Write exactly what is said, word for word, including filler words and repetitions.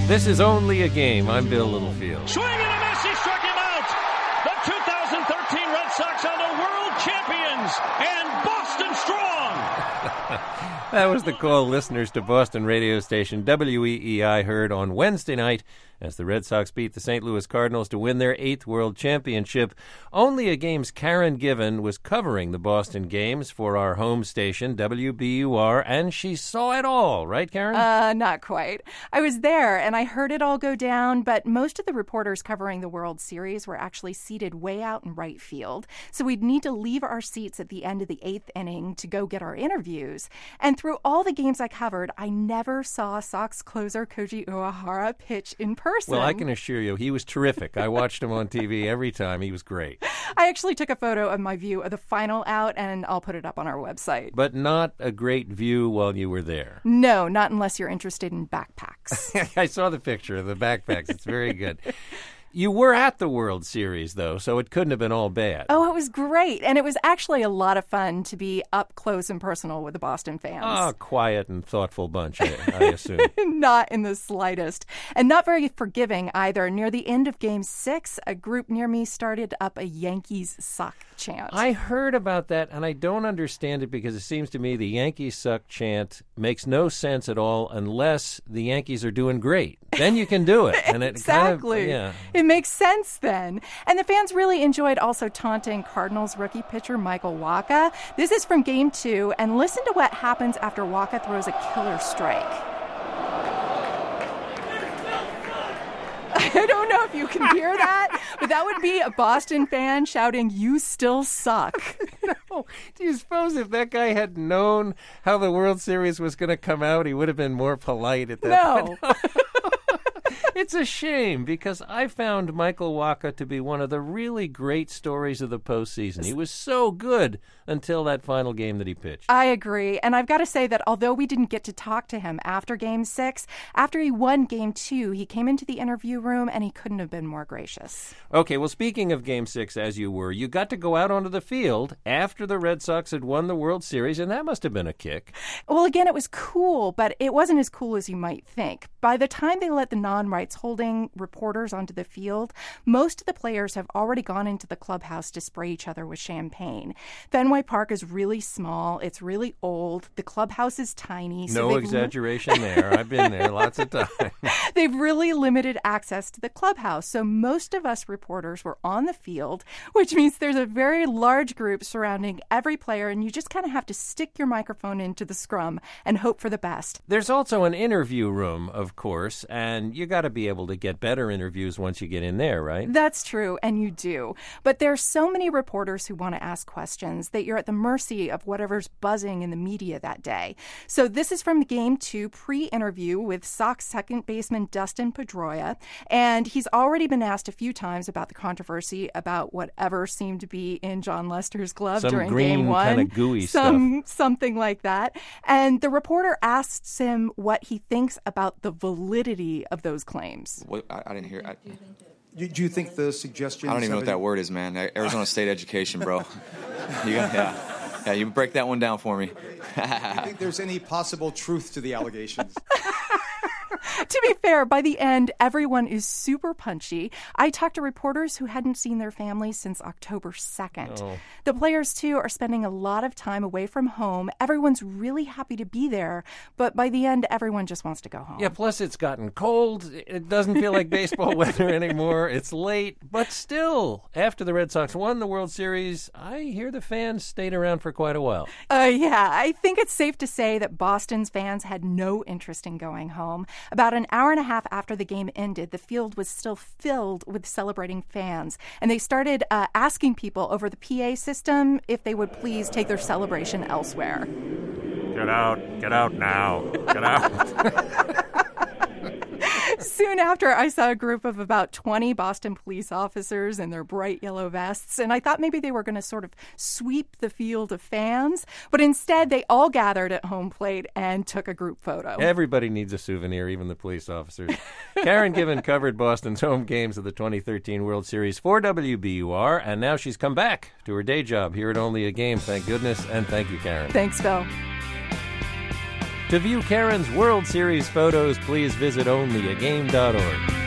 This is Only a Game. I'm Bill Littlefield. Swing and a miss. He struck him out. The two thousand thirteen Red Sox are the world champions and Boston strong. That was the call listeners to Boston radio station W E E I heard on Wednesday night as the Red Sox beat the Saint Louis Cardinals to win their eighth World Championship. Only a Game's Karen Given was covering the Boston games for our home station, W B U R, and she saw it all, right, Karen? Uh, not quite. I was there, and I heard it all go down, but most of the reporters covering the World Series were actually seated way out in right field, so we'd need to leave our seats at the end of the eighth inning to go get our interviews. And through all the games I covered, I never saw Sox closer Koji Uehara pitch in person. Well, I can assure you, he was terrific. I watched him on T V every time. He was great. I actually took a photo of my view of the final out, and I'll put it up on our website. But not a great view while you were there. No, not unless you're interested in backpacks. I saw the picture of the backpacks. It's very good. You were at the World Series, though, so it couldn't have been all bad. Oh, it was great. And it was actually a lot of fun to be up close and personal with the Boston fans. Oh, quiet and thoughtful bunch, I, I assume. Not in the slightest. And not very forgiving either. Near the end of Game six, a group near me started up a Yankees suck chant. I heard about that, and I don't understand it because it seems to me the Yankees suck chant makes no sense at all unless the Yankees are doing great. Then you can do it. And it exactly. Kind of, yeah. It makes sense then. And the fans really enjoyed also taunting Cardinals rookie pitcher Michael Wacha. This is from Game two, and listen to what happens after Wacha throws a killer strike. I don't know if you can hear that, but that would be a Boston fan shouting, "You still suck." No. Do you suppose if that guy had known how the World Series was going to come out, he would have been more polite at that no. point? It's a shame because I found Michael Wacha to be one of the really great stories of the postseason. He was so good until that final game that he pitched. I agree. And I've got to say that although we didn't get to talk to him after Game six, after he won Game two, he came into the interview room and he couldn't have been more gracious. Okay, well, speaking of Game six, as you were, you got to go out onto the field after the Red Sox had won the World Series, and that must have been a kick. Well, again, it was cool, but it wasn't as cool as you might think. By the time they let the non-rights holding reporters onto the field, most of the players have already gone into the clubhouse to spray each other with champagne. Fenway Park is really small. It's really old. The clubhouse is tiny. So no exaggeration li- there. I've been there lots of times. They've really limited access to the clubhouse. So most of us reporters were on the field, which means there's a very large group surrounding every player, and you just kind of have to stick your microphone into the scrum and hope for the best. There's also an interview room, of course, and you got to be able to get better interviews once you get in there, right? That's true, and you do. But there's so many reporters who want to ask questions that you're at the mercy of whatever's buzzing in the media that day. So this is from Game two pre-interview with Sox second baseman Dustin Pedroia, and he's already been asked a few times about the controversy about whatever seemed to be in John Lester's glove Some during green, Game one. kind of gooey Some, stuff. Something like that. And the reporter asks him what he thinks about the validity of those claims. What, I, I didn't hear. I, Do, do you think the suggestion? I don't even know what that word is, man. Arizona State education, bro. You got, yeah, yeah. You break that one down for me. Do you think there's any possible truth to the allegations? To be fair, by the end, everyone is super punchy. I talked to reporters who hadn't seen their families since October second. Oh. The players, too, are spending a lot of time away from home. Everyone's really happy to be there, but by the end, everyone just wants to go home. Yeah, plus it's gotten cold. It doesn't feel like baseball weather anymore. It's late, but still, after the Red Sox won the World Series, I hear the fans stayed around for quite a while. Uh, yeah, I think it's safe to say that Boston's fans had no interest in going home. About an hour and a half after the game ended, the field was still filled with celebrating fans, and they started uh, asking people over the P A system if they would please take their celebration elsewhere. Get out. Get out now. Get out. Soon after, I saw a group of about twenty Boston police officers in their bright yellow vests, and I thought maybe they were going to sort of sweep the field of fans, but instead they all gathered at home plate and took a group photo. Everybody needs a souvenir, even the police officers. Karen Given covered Boston's home games of the twenty thirteen World Series for W B U R, and now she's come back to her day job here at Only a Game. Thank goodness, and thank you, Karen. Thanks, Phil. To view Karen's World Series photos, please visit only a game dot org.